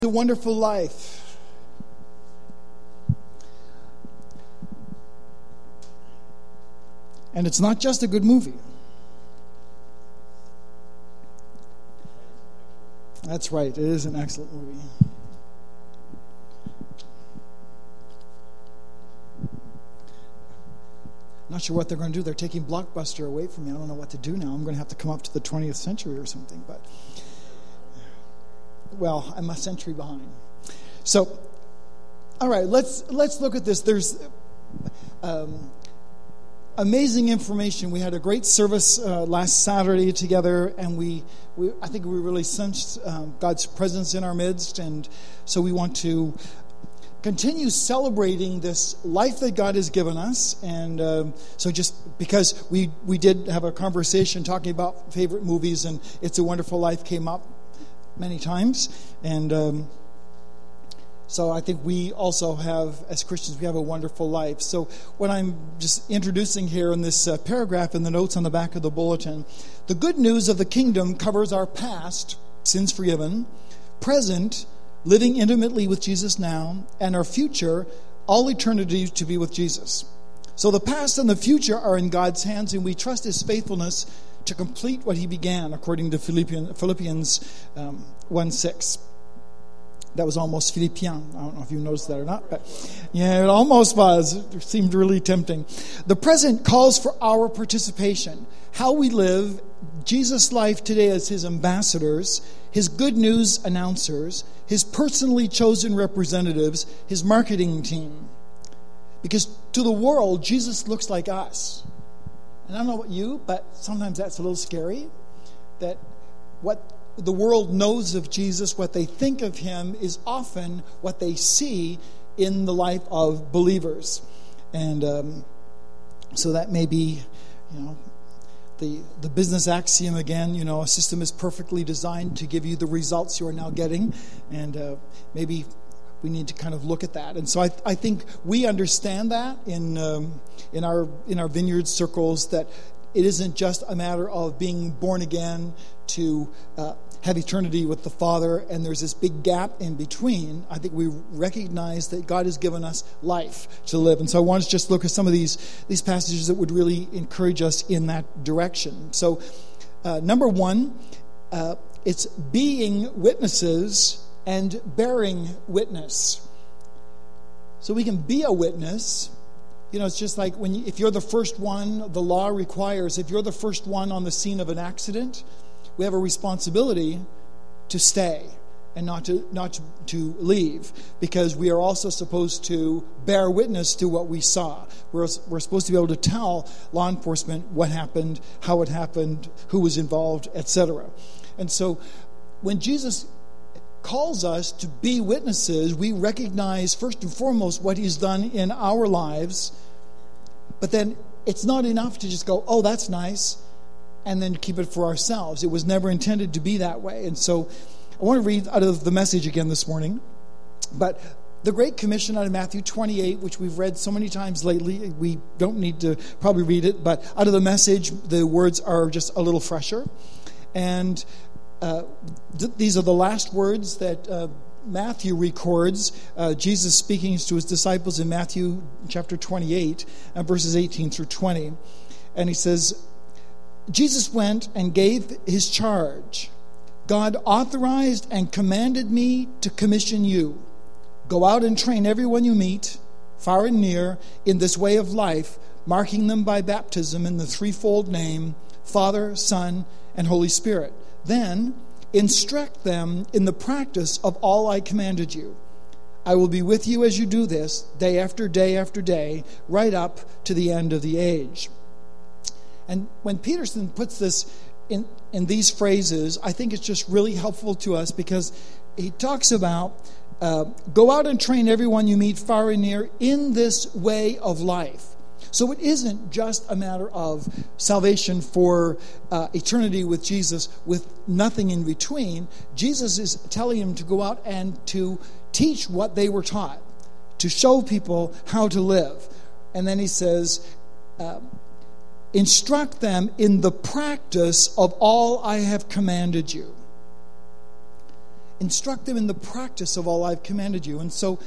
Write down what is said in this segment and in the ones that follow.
A Wonderful Life. And it's not just a good movie. That's right, it is an excellent movie. Not sure what they're going to do. They're taking Blockbuster away from me. I don't know what to do now. I'm going to have to come up to the 20th century or something, but well, I'm a century behind. So, all right, let's look at this. There's amazing information. We had a great service last Saturday together, and I think we really sensed God's presence in our midst, and so we want to continue celebrating this life that God has given us. And so just because we did have a conversation talking about favorite movies, and It's a Wonderful Life came up many times, and so I think we also have, as Christians, we have a wonderful life. So what I'm just introducing here in this paragraph in the notes on the back of the bulletin, the good news of the kingdom covers our past, sins forgiven, present, living intimately with Jesus now, and our future, all eternity to be with Jesus. So the past and the future are in God's hands, and we trust His faithfulness to complete what He began, according to Philippians 1:6. That was almost Philippian. I don't know if you noticed that or not, but yeah, it almost was. It seemed really tempting. The present calls for our participation. How we live Jesus' life today as His ambassadors, His good news announcers, His personally chosen representatives, His marketing team. Because to the world, Jesus looks like us. And I don't know about you, but sometimes that's a little scary. That what the world knows of Jesus, what they think of Him, is often what they see in the life of believers. And so that may be, the business axiom again, a system is perfectly designed to give you the results you are now getting. And maybe we need to kind of look at that. And so I think we understand that in our vineyard circles, that it isn't just a matter of being born again to have eternity with the Father, and there's this big gap in between. I think we recognize that God has given us life to live. And so I want to just look at some of these passages that would really encourage us in that direction. So number one, it's being witnesses and bearing witness. So we can be a witness. It's just like if you're the first one, the law requires, if you're the first one on the scene of an accident, we have a responsibility to stay and not to leave, because we are also supposed to bear witness to what we saw. We're supposed to be able to tell law enforcement what happened, how it happened, who was involved, etc. And so when Jesus calls us to be witnesses, we recognize first and foremost what He's done in our lives, but then it's not enough to just go, oh, that's nice, and then keep it for ourselves. It was never intended to be that way. And so I want to read out of the Message again this morning, but the Great Commission out of Matthew 28, which we've read so many times lately, we don't need to probably read it, but out of the Message, the words are just a little fresher. And these are the last words that Matthew records, Jesus speaking to His disciples in Matthew chapter 28, verses 18 through 20. And He says, Jesus went and gave His charge. God authorized and commanded me to commission you. Go out and train everyone you meet, far and near, in this way of life, marking them by baptism in the threefold name, Father, Son, and Holy Spirit. Then instruct them in the practice of all I commanded you. I will be with you as you do this, day after day after day, right up to the end of the age. And when Peterson puts this in these phrases, I think it's just really helpful to us, because he talks about go out and train everyone you meet far and near in this way of life. So it isn't just a matter of salvation for eternity with Jesus with nothing in between. Jesus is telling him to go out and to teach what they were taught, to show people how to live. And then he says, instruct them in the practice of all I have commanded you. instruct them in the practice of all I've commanded you. And so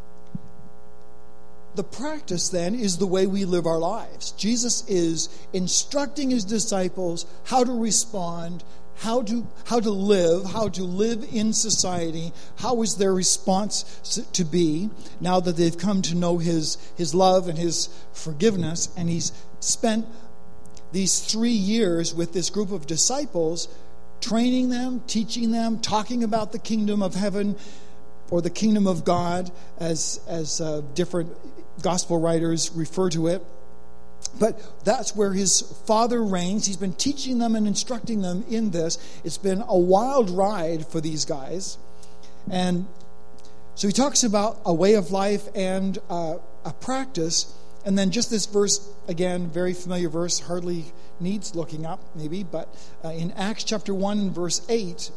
the practice then is the way we live our lives. Jesus is instructing his disciples how to respond, how to live in society. How is their response to be now that they've come to know his love and his forgiveness? And he's spent these 3 years with this group of disciples, training them, teaching them, talking about the kingdom of heaven or the kingdom of God as different gospel writers refer to it. But that's where his Father reigns. He's been teaching them and instructing them in this. It's been a wild ride for these guys. And so he talks about a way of life and a practice. And then just this verse, again, very familiar verse, hardly needs looking up maybe, but in Acts chapter 1 and verse 8,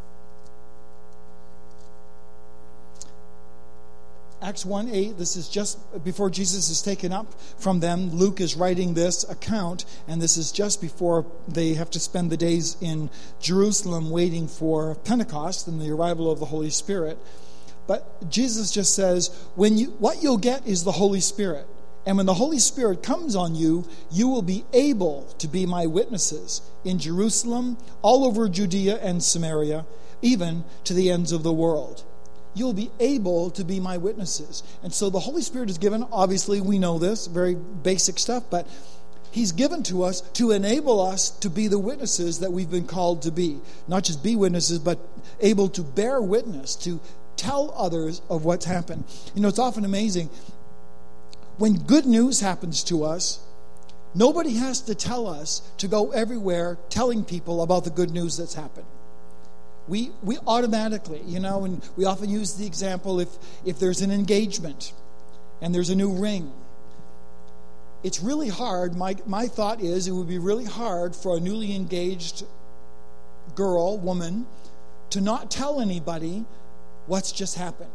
Acts 1:8, this is just before Jesus is taken up from them. Luke is writing this account, and this is just before they have to spend the days in Jerusalem waiting for Pentecost and the arrival of the Holy Spirit. But Jesus just says, what you'll get is the Holy Spirit. And when the Holy Spirit comes on you, you will be able to be my witnesses in Jerusalem, all over Judea and Samaria, even to the ends of the world. You'll be able to be my witnesses. And so the Holy Spirit is given, obviously we know this, very basic stuff, but he's given to us to enable us to be the witnesses that we've been called to be. Not just be witnesses, but able to bear witness, to tell others of what's happened. You know, it's often amazing. When good news happens to us, nobody has to tell us to go everywhere telling people about the good news that's happened. We automatically, and we often use the example if there's an engagement and there's a new ring. It's really hard. My thought is it would be really hard for a newly engaged woman, to not tell anybody what's just happened.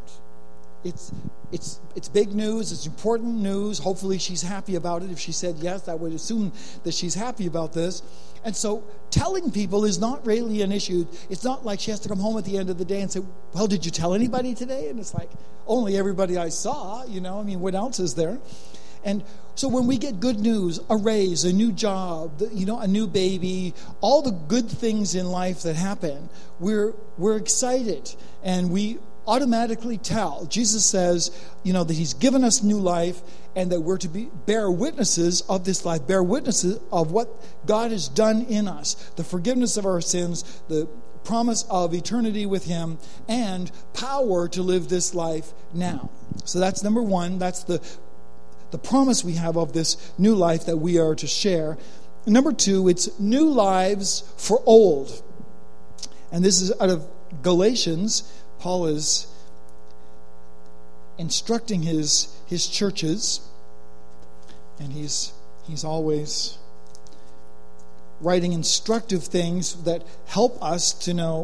It's big news. It's important news. Hopefully she's happy about it. If she said yes, I would assume that she's happy about this. And so telling people is not really an issue. It's not like she has to come home at the end of the day and say, well, did you tell anybody today? And it's like, only everybody I saw, what else is there? And so when we get good news, a raise, a new job, a new baby, all the good things in life that happen, we're excited and we automatically tell. Jesus says, that he's given us new life and that we're to bear witnesses of this life, bear witnesses of what God has done in us, the forgiveness of our sins, the promise of eternity with him, and power to live this life now. So that's number one. That's the promise we have of this new life that we are to share. And number two, it's new lives for old. And this is out of Galatians. Paul is instructing his churches, and he's always writing instructive things that help us to know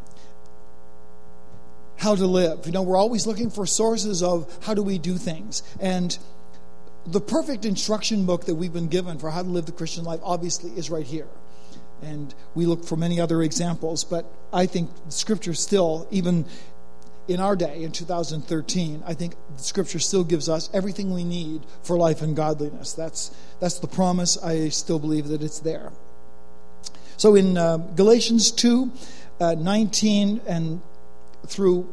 how to live. We're always looking for sources of how do we do things. And the perfect instruction book that we've been given for how to live the Christian life obviously is right here. And we look for many other examples, but I think Scripture still, even in our day, in 2013, I think Scripture still gives us everything we need for life and godliness. That's the promise. I still believe that it's there. So in Galatians 2:19 and through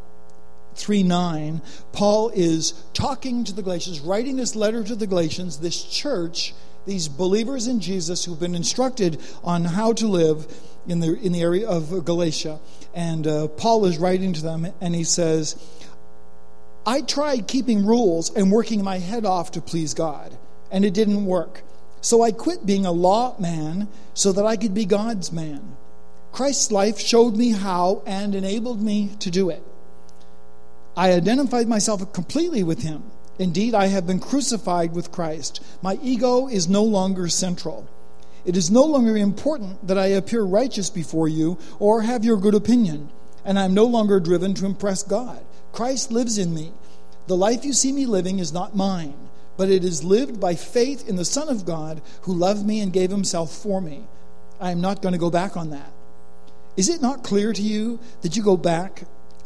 3:9, Paul is talking to the Galatians, writing this letter to the Galatians, this church, these believers in Jesus who've been instructed on how to live in the area of Galatia. And Paul is writing to them, and he says, I tried keeping rules and working my head off to please God, and it didn't work. So I quit being a law man so that I could be God's man. Christ's life showed me how and enabled me to do it. I identified myself completely with him. Indeed, I have been crucified with Christ. My ego is no longer central. It is no longer important that I appear righteous before you or have your good opinion, and I am no longer driven to impress God. Christ lives in me. The life you see me living is not mine, but it is lived by faith in the Son of God who loved me and gave himself for me. I am not going to go back on that. Is it not clear to you that to go back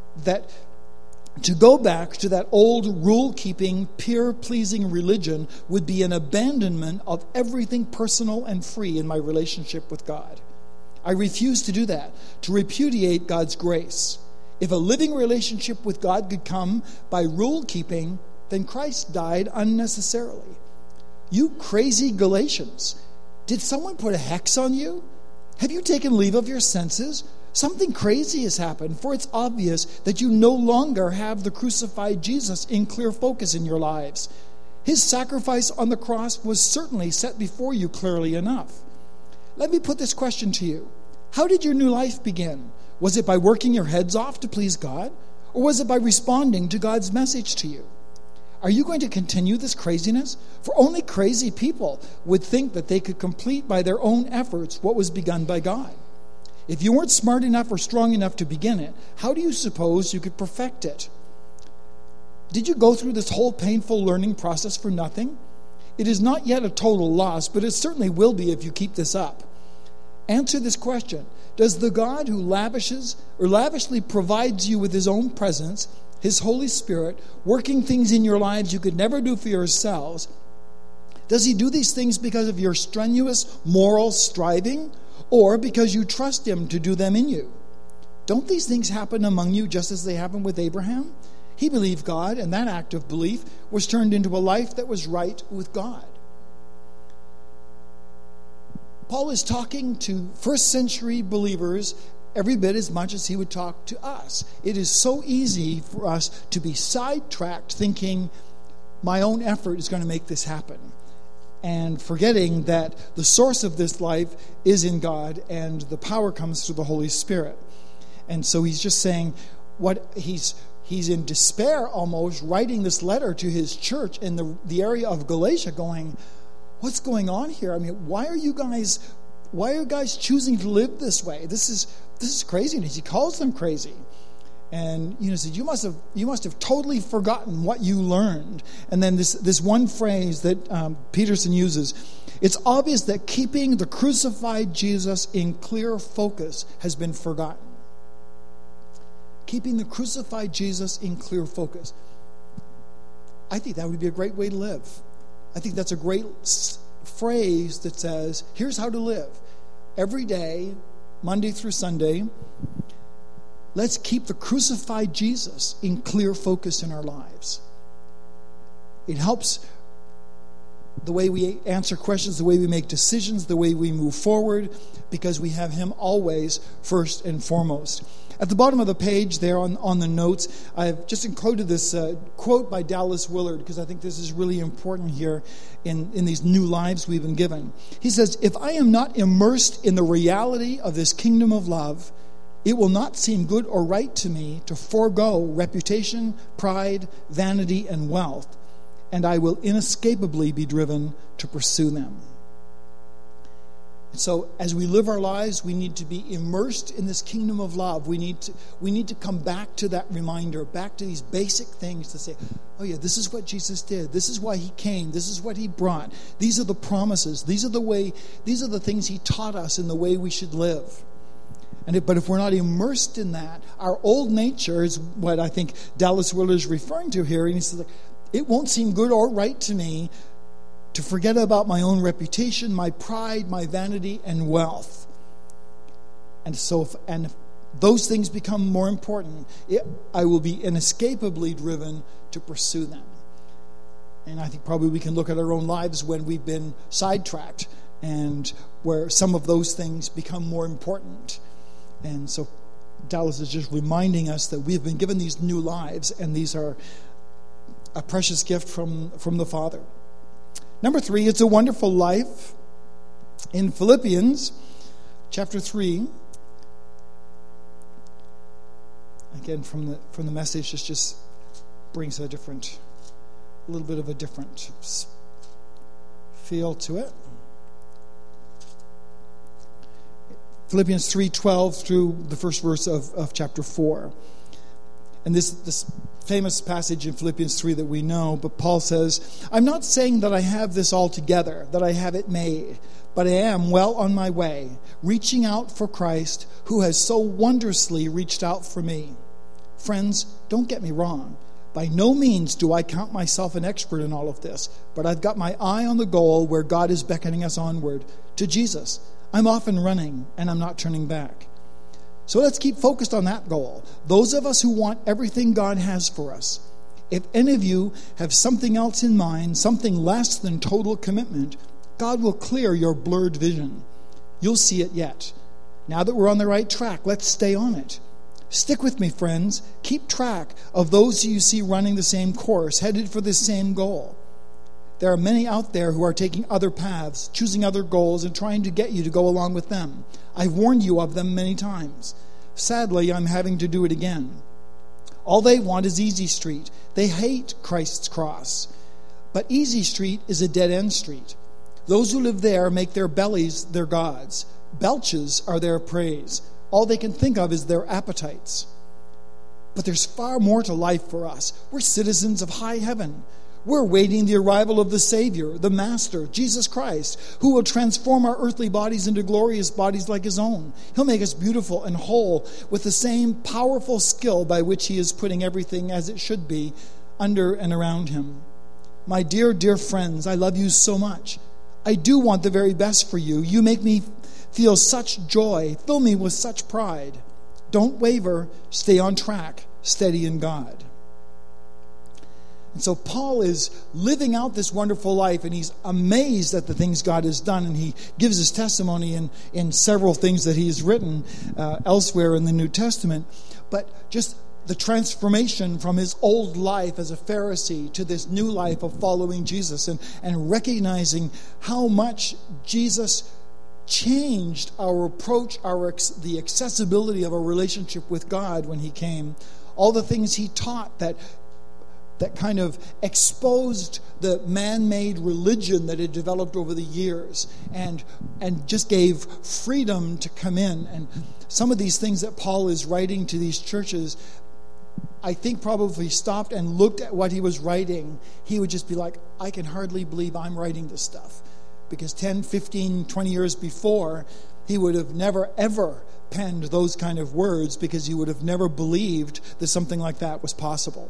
to that old rule-keeping, peer-pleasing religion would be an abandonment of everything personal and free in my relationship with God? I refuse to do that, to repudiate God's grace. If a living relationship with God could come by rule-keeping, then Christ died unnecessarily. You crazy Galatians, did someone put a hex on you? Have you taken leave of your senses? Something crazy has happened, for it's obvious that you no longer have the crucified Jesus in clear focus in your lives. His sacrifice on the cross was certainly set before you clearly enough. Let me put this question to you. How did your new life begin? Was it by working your heads off to please God? Or was it by responding to God's message to you? Are you going to continue this craziness? For only crazy people would think that they could complete by their own efforts what was begun by God. If you weren't smart enough or strong enough to begin it, how do you suppose you could perfect it? Did you go through this whole painful learning process for nothing? It is not yet a total loss, but it certainly will be if you keep this up. Answer this question. Does the God who lavishly provides you with his own presence, his Holy Spirit, working things in your lives you could never do for yourselves, does he do these things because of your strenuous moral striving, or because you trust him to do them in you? Don't these things happen among you just as they happened with Abraham? He believed God, and that act of belief was turned into a life that was right with God. Paul is talking to first century believers every bit as much as he would talk to us. It is so easy for us to be sidetracked thinking my own effort is going to make this happen, and forgetting that the source of this life is in God and the power comes through the Holy Spirit. And so he's just saying he's in despair almost, writing this letter to his church in the area of Galatia, going, what's going on here? I mean, why are you guys choosing to live this way? This is craziness. He calls them crazy. And said, you must have totally forgotten what you learned. And then this one phrase that Peterson uses, it's obvious that keeping the crucified Jesus in clear focus has been forgotten. Keeping the crucified Jesus in clear focus. I think that would be a great way to live. I think that's a great phrase that says, here's how to live. Every day, Monday through Sunday, let's keep the crucified Jesus in clear focus in our lives. It helps the way we answer questions, the way we make decisions, the way we move forward, because we have him always first and foremost. At the bottom of the page there on the notes, I've just included this quote by Dallas Willard, because I think this is really important here in these new lives we've been given. He says, if I am not immersed in the reality of this kingdom of love, it will not seem good or right to me to forego reputation, pride, vanity, and wealth, and I will inescapably be driven to pursue them. So as we live our lives, we need to be immersed in this kingdom of love. We need to come back to that reminder, back to these basic things to say, oh yeah, this is what Jesus did. This is why he came. This is what he brought. These are the promises. These are the things he taught us in the way we should live. But if we're not immersed in that, our old nature is what I think Dallas Willard is referring to here. And he says, it won't seem good or right to me to forget about my own reputation, my pride, my vanity, and wealth. And if those things become more important, I will be inescapably driven to pursue them. And I think probably we can look at our own lives when we've been sidetracked and where some of those things become more important. And so Dallas is just reminding us that we have been given these new lives, and these are a precious gift from the Father. Number 3, it's a wonderful life. In Philippians chapter 3, again from the message, this just brings a little bit of a different feel to it. Philippians 3:12 through the first verse of chapter 4. And this famous passage in Philippians 3 that we know, but Paul says, I'm not saying that I have this all together, that I have it made, but I am well on my way, reaching out for Christ, who has so wondrously reached out for me. Friends, don't get me wrong. By no means do I count myself an expert in all of this, but I've got my eye on the goal where God is beckoning us onward, to Jesus. I'm off and running, and I'm not turning back. So let's keep focused on that goal. Those of us who want everything God has for us. If any of you have something else in mind, something less than total commitment, God will clear your blurred vision. You'll see it yet. Now that we're on the right track, let's stay on it. Stick with me, friends. Keep track of those you see running the same course, headed for the same goal. There are many out there who are taking other paths, choosing other goals, and trying to get you to go along with them. I've warned you of them many times. Sadly, I'm having to do it again. All they want is Easy Street. They hate Christ's cross. But Easy Street is a dead-end street. Those who live there make their bellies their gods. Belches are their praise. All they can think of is their appetites. But there's far more to life for us. We're citizens of high heaven. We're waiting the arrival of the Savior, the Master, Jesus Christ, who will transform our earthly bodies into glorious bodies like His own. He'll make us beautiful and whole with the same powerful skill by which He is putting everything as it should be under and around Him. My dear, dear friends, I love you so much. I do want the very best for you. You make me feel such joy. Fill me with such pride. Don't waver. Stay on track. Steady in God. And so Paul is living out this wonderful life, and he's amazed at the things God has done, and he gives his testimony in several things that he's written elsewhere in the New Testament. But just the transformation from his old life as a Pharisee to this new life of following Jesus, and recognizing how much Jesus changed our approach, the accessibility of our relationship with God when He came. All the things He taught that kind of exposed the man-made religion that had developed over the years, and just gave freedom to come in. And some of these things that Paul is writing to these churches, I think probably stopped and looked at what he was writing, he would just be like, I can hardly believe I'm writing this stuff. Because 10, 15, 20 years before, he would have never, ever penned those kind of words, because he would have never believed that something like that was possible.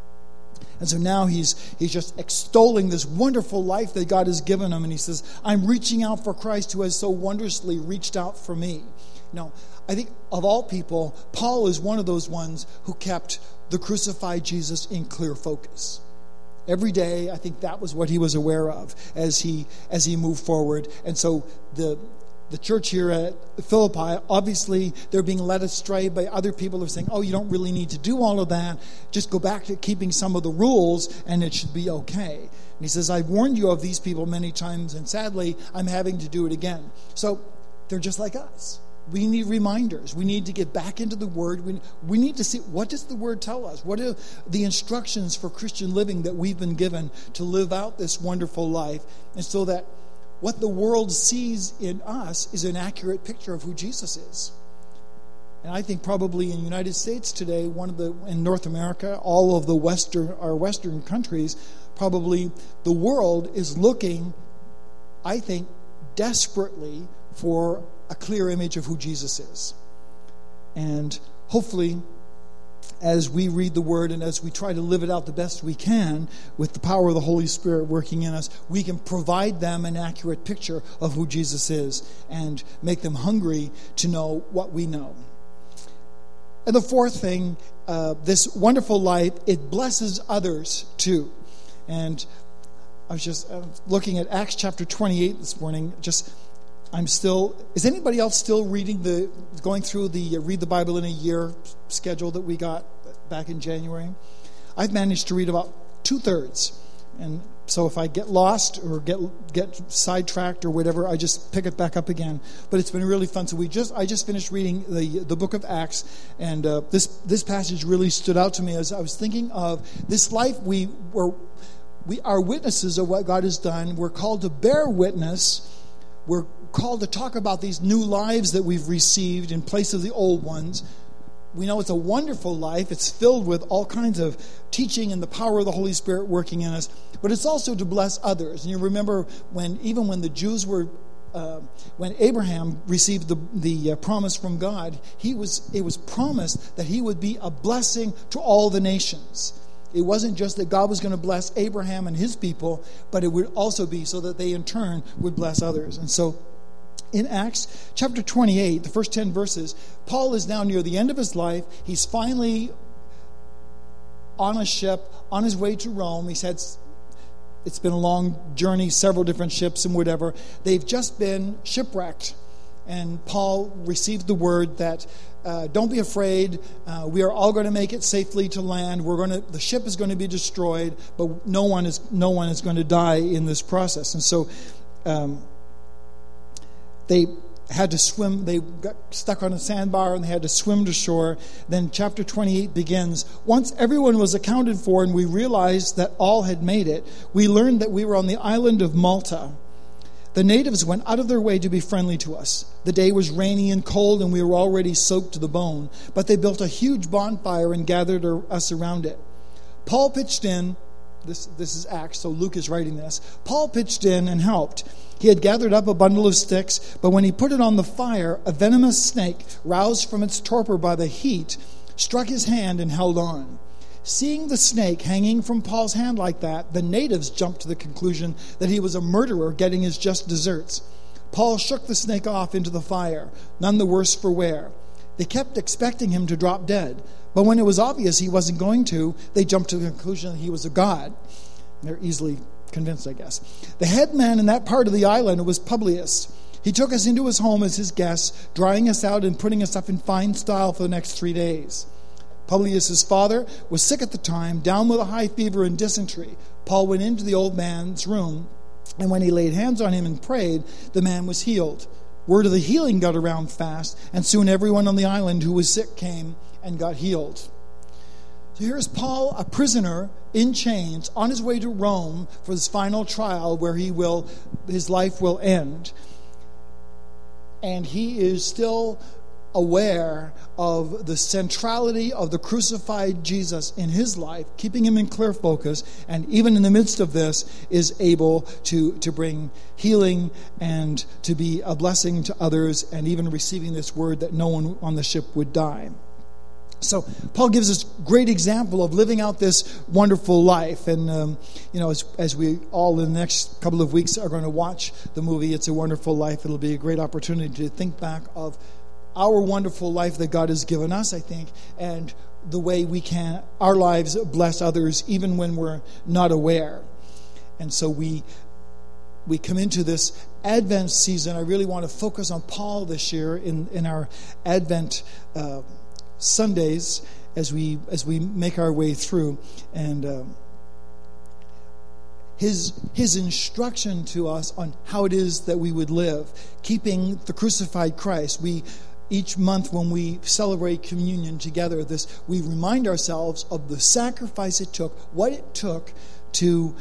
And so now he's just extolling this wonderful life that God has given him. And he says, I'm reaching out for Christ, who has so wondrously reached out for me. Now, I think of all people, Paul is one of those ones who kept the crucified Jesus in clear focus. Every day, I think that was what he was aware of as he moved forward. And so the church here at Philippi, obviously they're being led astray by other people who are saying, oh, you don't really need to do all of that. Just go back to keeping some of the rules and it should be okay. And he says, I've warned you of these people many times, and sadly, I'm having to do it again. So they're just like us. We need reminders. We need to get back into the Word. We need to see, what does the Word tell us? What are the instructions for Christian living that we've been given to live out this wonderful life, and so that what the world sees in us is an accurate picture of who Jesus is. And I think probably in the United States today, in North America, all of our Western countries, probably the world is looking, I think, desperately for a clear image of who Jesus is. And hopefully, as we read the Word and as we try to live it out the best we can with the power of the Holy Spirit working in us, we can provide them an accurate picture of who Jesus is and make them hungry to know what we know. And the fourth thing, this wonderful life, it blesses others too. And I was just looking at Acts chapter 28 this morning. Is anybody else still going through the Read the Bible in a Year schedule that we got back in January? I've managed to read about 2/3. And so if I get lost or get sidetracked or whatever, I just pick it back up again. But it's been really fun. So I just finished reading the book of Acts, and this passage really stood out to me as I was thinking of this life. We are witnesses of what God has done. We're called to bear witness. We're called to talk about these new lives that we've received in place of the old ones. we know it's a wonderful life. It's filled with all kinds of teaching and the power of the Holy Spirit working in us. But it's also to bless others. And you remember when the Jews were, when Abraham received the promise from God, it was promised that he would be a blessing to all the nations. It wasn't just that God was going to bless Abraham and his people, but it would also be so that they in turn would bless others. And so in Acts chapter 28, the first 10 verses, Paul is now near the end of his life. He's finally on a ship, on his way to Rome. It's been a long journey, several different ships and whatever. They've just been shipwrecked. And Paul received the word that don't be afraid. We are all going to make it safely to land. The ship is going to be destroyed, but no one is going to die in this process. And so they had to swim. They got stuck on a sandbar and they had to swim to shore. Then chapter 28 begins. Once everyone was accounted for and we realized that all had made it, we learned that we were on the island of Malta. The natives went out of their way to be friendly to us. The day was rainy and cold and we were already soaked to the bone, but they built a huge bonfire and gathered us around it. Paul pitched in. This is Acts, so Luke is writing this. Paul pitched in and helped. He had gathered up a bundle of sticks, but when he put it on the fire, a venomous snake, roused from its torpor by the heat, struck his hand and held on. Seeing the snake hanging from Paul's hand like that, the natives jumped to the conclusion that he was a murderer getting his just desserts. Paul shook the snake off into the fire, none the worse for wear. They kept expecting him to drop dead, but when it was obvious he wasn't going to, they jumped to the conclusion that he was a god. They're easily convinced, I guess. The head man in that part of the island was Publius. He took us into his home as his guests, drying us out and putting us up in fine style for the next 3 days. Publius' father was sick at the time, down with a high fever and dysentery. Paul went into the old man's room, and when he laid hands on him and prayed, the man was healed. Word of the healing got around fast, and soon everyone on the island who was sick came and got healed. So here's Paul, a prisoner in chains, on his way to Rome for his final trial where his life will end. And he is still aware of the centrality of the crucified Jesus in his life, keeping him in clear focus, and even in the midst of this is able to bring healing and to be a blessing to others, and even receiving this word that no one on the ship would die. So Paul gives us a great example of living out this wonderful life. And, as we all in the next couple of weeks are going to watch the movie It's a Wonderful Life, it'll be a great opportunity to think back of our wonderful life that God has given us, I think, and the way our lives bless others even when we're not aware. And so we come into this Advent season. I really want to focus on Paul this year in our Advent Sundays as we make our way through, and his instruction to us on how it is that we would live, keeping the crucified Christ. Each month when we celebrate communion together, we remind ourselves of the sacrifice it took, what it took to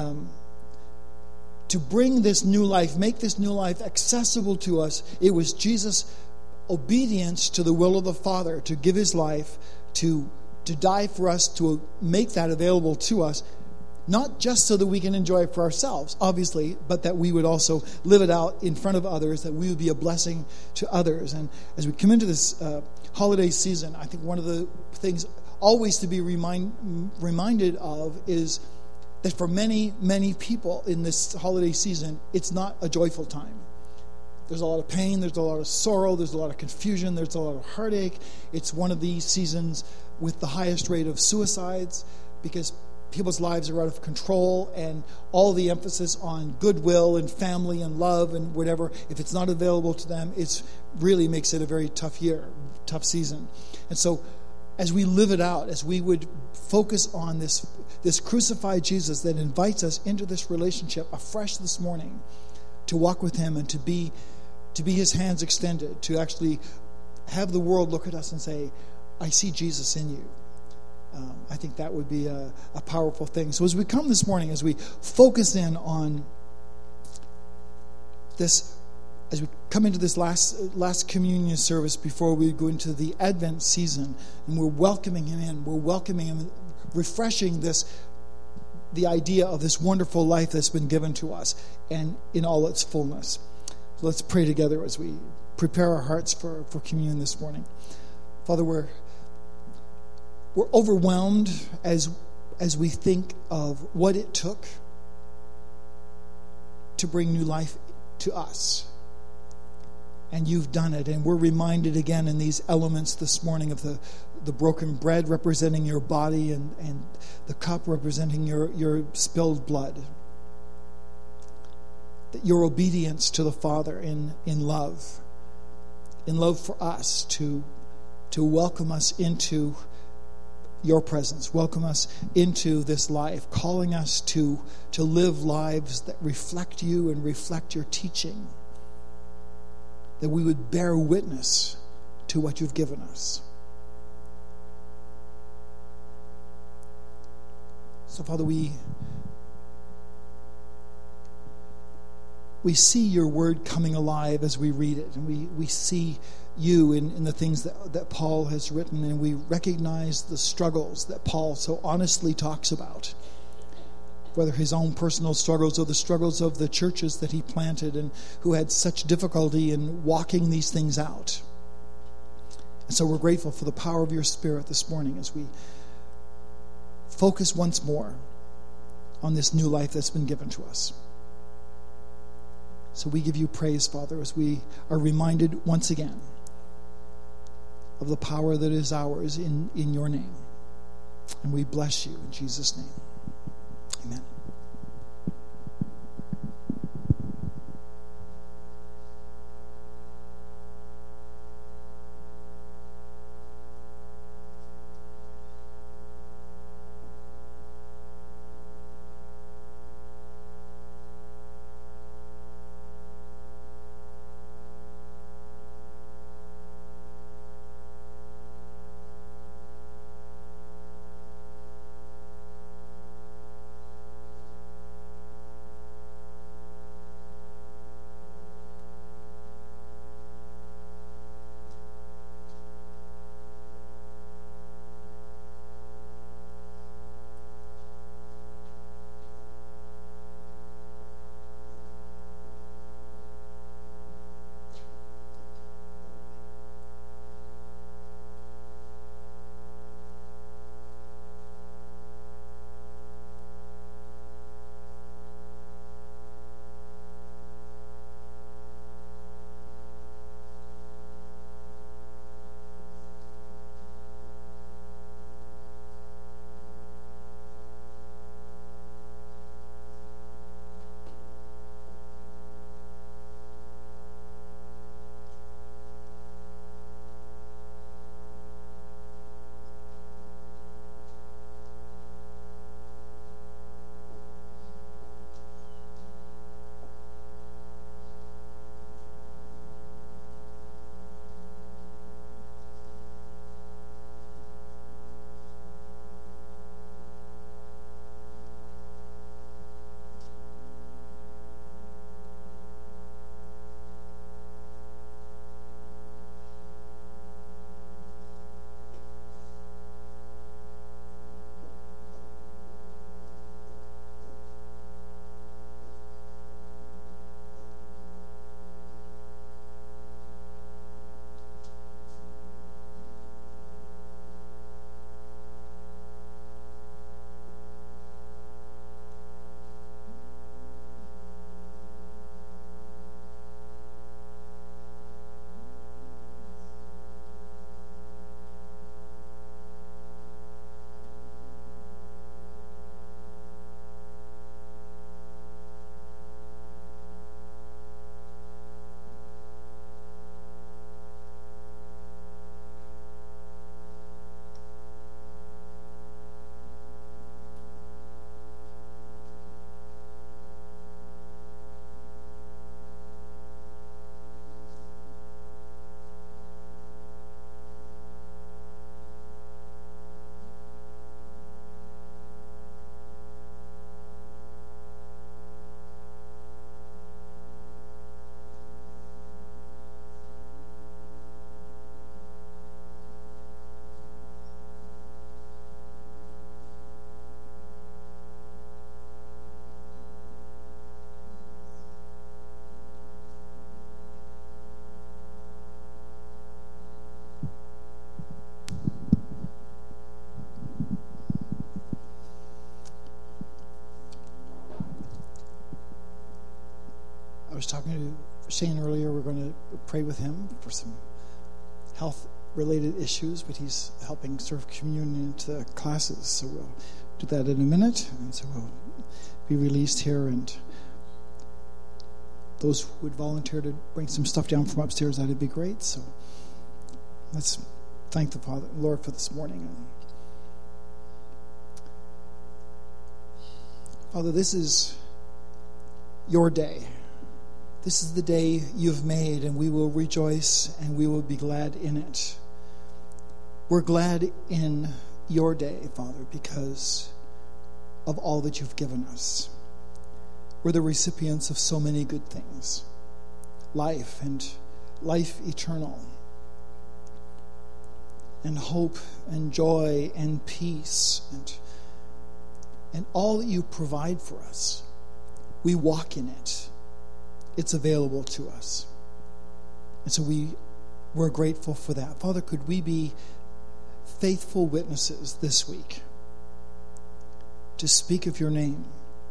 bring this new life, make this new life accessible to us. It was Jesus' obedience to the will of the Father to give his life, to die for us, to make that available to us, not just so that we can enjoy it for ourselves, obviously, but that we would also live it out in front of others, that we would be a blessing to others. And as we come into this holiday season, I think one of the things always to be reminded of is that for many, many people in this holiday season, it's not a joyful time. There's a lot of pain, there's a lot of sorrow, there's a lot of confusion, there's a lot of heartache. It's one of these seasons with the highest rate of suicides because people's lives are out of control, and all the emphasis on goodwill and family and love and whatever, if it's not available to them, it really makes it a very tough year, tough season. And so as we live it out, as we would focus on this crucified Jesus that invites us into this relationship afresh this morning, to walk with him and to be his hands extended, to actually have the world look at us and say, I see Jesus in you. I think that would be a powerful thing. So as we come this morning, as we focus in on this as we come into this last communion service before we go into the Advent season, and we're welcoming him in, we're welcoming him, refreshing the idea of this wonderful life that's been given to us and in all its fullness. So let's pray together as we prepare our hearts for communion this morning. Father, we're overwhelmed as we think of what it took to bring new life to us. And you've done it. And we're reminded again in these elements this morning of the broken bread representing your body and the cup representing your spilled blood. That your obedience to the Father in love for us to welcome us into your presence, welcome us into this life, calling us to live lives that reflect you and reflect your teaching. That we would bear witness to what you've given us. So, Father, we see your word coming alive as we read it, and we see you in the things that Paul has written, and we recognize the struggles that Paul so honestly talks about, whether his own personal struggles or the struggles of the churches that he planted and who had such difficulty in walking these things out. And so we're grateful for the power of your Spirit this morning as we focus once more on this new life that's been given to us. So we give you praise, Father, as we are reminded once again of the power that is ours in your name. And we bless you in Jesus' name. Amen. was talking to Shane earlier. We're going to pray with him for some health-related issues, but he's helping serve communion into the classes. So we'll do that in a minute, and so we'll be released here. And those who would volunteer to bring some stuff down from upstairs, that'd be great. So let's thank the Lord for this morning. Father, this is your day. This is the day you've made, and we will rejoice and we will be glad in it. We're glad in your day, Father, because of all that you've given us. We're the recipients of so many good things. Life and life eternal. And hope and joy and peace and all that you provide for us. We walk in it. It's available to us. And so we're grateful for that. Father, could we be faithful witnesses this week to speak of your name,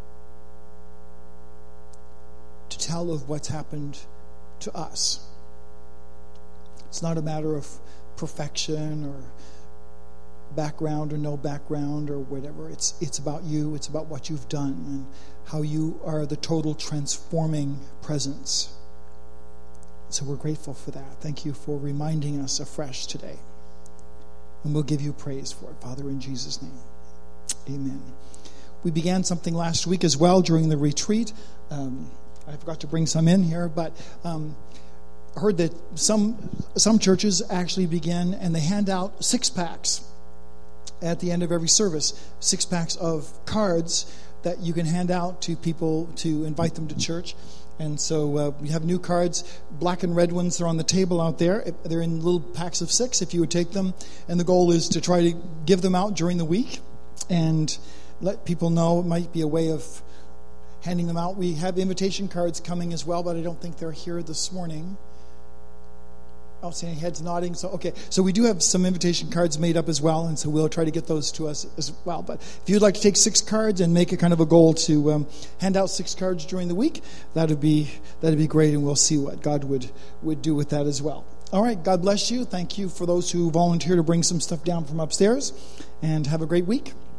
to tell of what's happened to us. It's not a matter of perfection or background or no background or whatever. It's about you. It's about what you've done and how you are the total transforming presence. So we're grateful for that. Thank you for reminding us afresh today. And we'll give you praise for it, Father, in Jesus' name. Amen. We began something last week as well during the retreat. I forgot to bring some in here, but I heard that some churches actually begin and they hand out 6-packs at the end of every service, 6-packs of cards that you can hand out to people to invite them to church. And so we have new cards, black and red ones. They're on the table out there. They're in little packs of 6 if you would take them. And the goal is to try to give them out during the week and let people know. It might be a way of handing them out. We have invitation cards coming as well, but I don't think they're here this morning. Oh, seeing heads nodding. So, okay. So we do have some invitation cards made up as well, and so we'll try to get those to us as well. But if you'd like to take 6 cards and make a kind of a goal to hand out 6 cards during the week, that'd be great, and we'll see what God would do with that as well. All right. God bless you. Thank you for those who volunteer to bring some stuff down from upstairs, and have a great week.